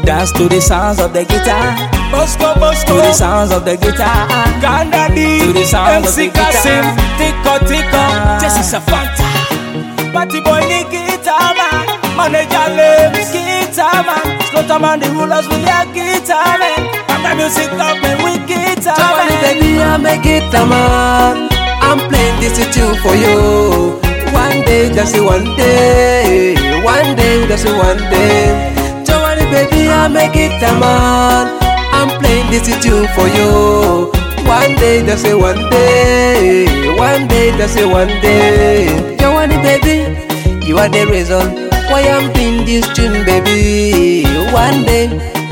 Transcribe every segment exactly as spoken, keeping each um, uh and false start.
Dance to the sounds of the guitar. Bosco, Bosco, To the sounds of the guitar. Kandadi, To the sounds of the M C Kasim, guitar. Tico Tico, Jesse Safanta, Party Boy Nicky Guitar Man, Manager Lips Guitar Man, Slaughterman the rulers we are guitar man, and the music government we guitar Jawani man. baby, I'm a guitar man. I'm playing this tune for you. One day, just one day. One day, just one day. Jawani baby, I'm a guitar man. I'm playing this tune for you. One day, just one day. One day, just one day. Jawani baby, you are the reason why I'm playing this tune, baby. One day,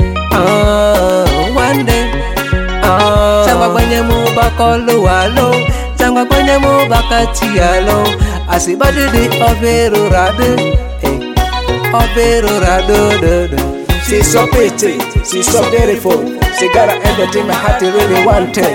ah, one day. Sangwa kwenye mubakolo walo, sangwa kwenye mubakati yalo. Asibadidi overo rado, eh, overo rado, do do. She's so pretty, she's so beautiful. She got everything my heart really wanted.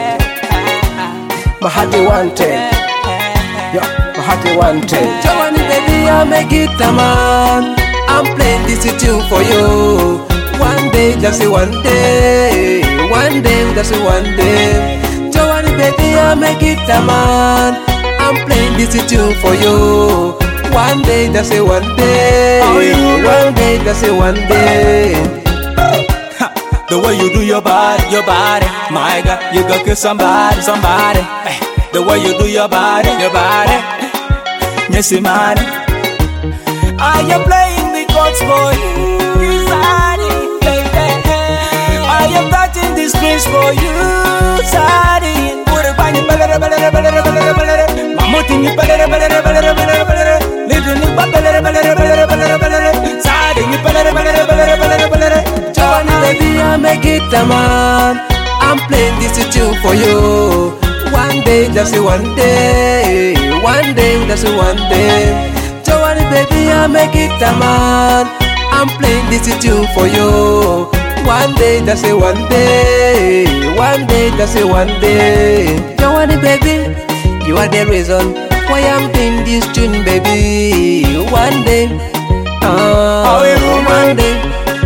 My heart wanted. Yeah, my heart wanted. Jawani baby, I'm a guitar man. I'm playing this tune for you. One day, just one day. One day, just one day. Jawani baby, I'm a guitar man. I'm playing this tune for you. One day, just one day. Oh, you One day, just one day. The way you do your body, your body, my God, you go kill somebody, somebody. Eh, the way you do your body, your body, yes, man. I am playing the chords for you, Sadi, baby. I am touching the strings for you, Sadi. Put a bang, balera, balera, balera, balera, balera. Mamuti, balera, balera, balera, balera, balera. Little Nick, balera, balera, balera, balera, balera. Sadi, balera, balera, balera, balera, balera. Jawani baby, I'm a guitar man. I'm playing this tune for you. One day, just one day. One day, just one day. Jawani baby, I'm a guitar man. I'm playing this tune for you. One day, just one day. One day, just one day. Jawani baby, you are the reason why I'm playing this tune, baby. One day, ah, one day,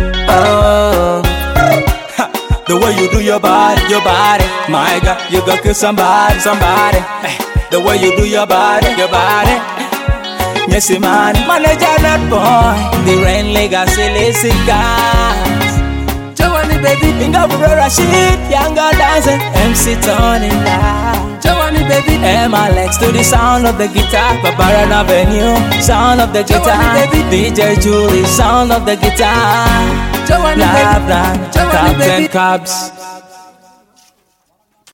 ah. The way you do your body, your body, my God, you go kill somebody, somebody. Eh, the way you do your body, your body, yes, man. Manager that boy, the rain legacy, lazy guys. Jawani baby, Inga Bro Rashid, younger dancer, M C Tony Live. Jawani baby, M Alex to the sound of the guitar, Babaran Avenue, sound of the guitar, Jawani baby. D J Julie, sound of the guitar. Jawani Lab baby, Land, Jawani Captain baby. Cubs.